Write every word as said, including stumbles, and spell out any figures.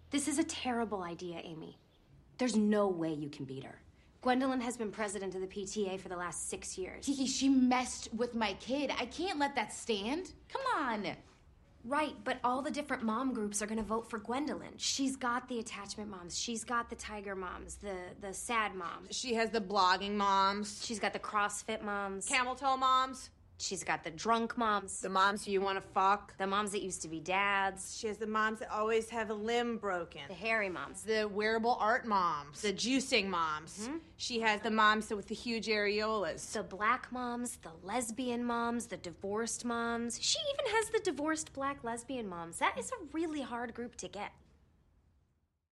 This is a terrible idea, Amy. There's no way you can beat her. Gwendolyn has been president of the P T A for the last six years. Kiki, she messed with my kid. I can't let that stand. Come on. Right, but all the different mom groups are gonna vote for Gwendolyn. She's got the attachment moms. She's got the tiger moms, the, the sad moms. She has the blogging moms. She's got the CrossFit moms. Camel toe moms. She's got the drunk moms. The moms who you want to fuck. The moms that used to be dads. She has the moms that always have a limb broken. The hairy moms. The wearable art moms. The juicing moms. Mm-hmm. She has the moms with the huge areolas. The black moms, the lesbian moms, the divorced moms. She even has the divorced black lesbian moms. That is a really hard group to get.